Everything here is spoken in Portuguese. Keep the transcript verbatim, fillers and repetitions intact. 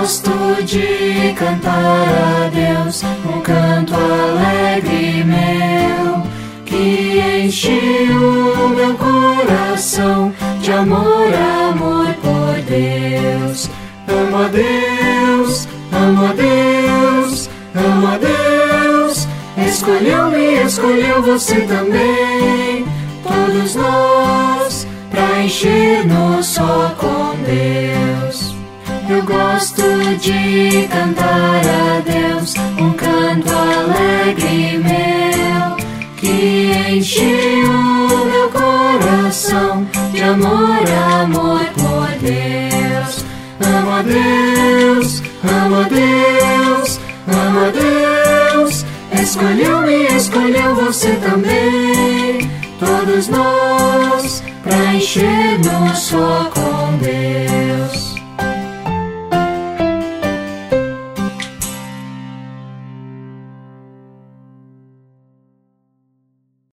gosto de cantar a Deus um canto alegre meu, que enche o meu coração de amor, amor por Deus. Amo a Deus, amo a Deus, amo a Deus. Escolheu-me, escolheu você também, todos nós, pra encher-nos só com Deus. Eu gosto de cantar a Deus um canto alegre meu, que enche o meu coração de amor, amor por Deus. Amo a Deus, amo a Deus, amo a Deus. Escolheu-me, escolheu você também, todos nós, pra encher-nos só com